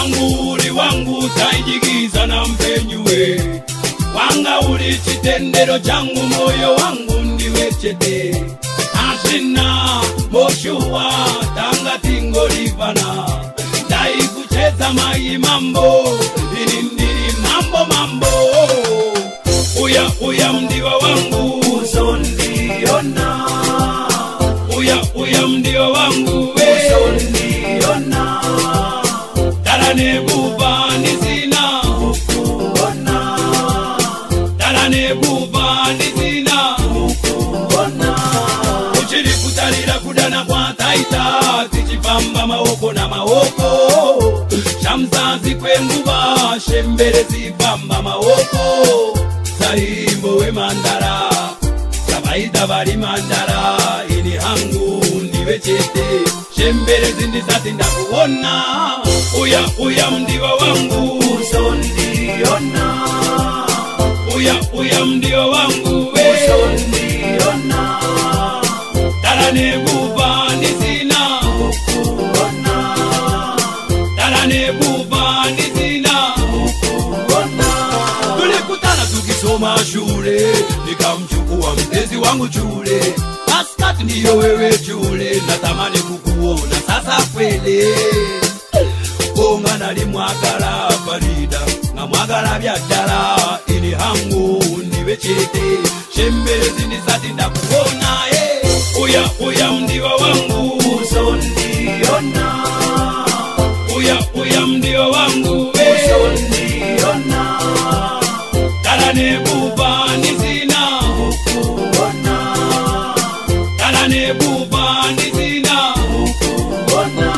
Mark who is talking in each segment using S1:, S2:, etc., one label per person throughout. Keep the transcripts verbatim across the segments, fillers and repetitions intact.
S1: wangu uli wangu taijigiza na mpenyuwe wanga uli chitendero changu moyo wangu ndiwe chete asina moshua tanga tingo livana dai kucheza mai mambo inindiri mambo mambo uya uya mdiwa wangu usondiona uya uya mdiwa wangu usondiona dalane bubani zina ukuona dalane bubani zina ukuona uchiri kutalira kudana kwa taita tichipamba maoko na maoko shamzazi kwenguba shembere zipamba maoko saimbo we mandara sabaida bari mandara ini hangu ndiwe chete shembere zindi zati ndakuona uya uya mdiwa wangu usondiona uya uya mdiwa wangu usondiona dalane bubani zina ukuona dalane bubani zina ukuona tulikutana tukisoma shule nikamchukua mtezi wangu shule askati ndiyo wewe shule natamani kukuona sasa kweli Onga nali mwagala Farida na mwagala byadala ini hangu ndiwe chete shembere zindi zati ndakuona eh uya uya mdiwa wangu usondiona uya uya mdiwa wangu usondiona dalane bubani zina ukuona dalane bubani zina ukuona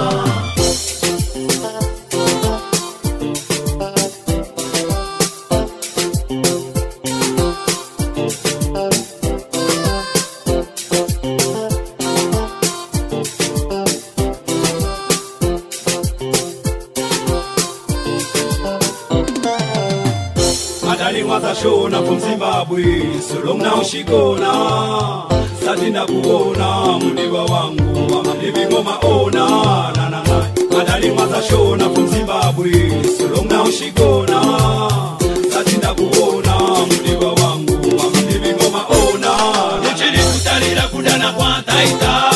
S1: Madali mwaza shona from Zimbabwe so long now she gonna sati na kuona mudiwa wangu ama living on my own na na na Madali mwaza shona from Zimbabwe so long now she gonna sati na kuona mudiwa wangu ama living on my own na Uchili kutalira kudana kwa taita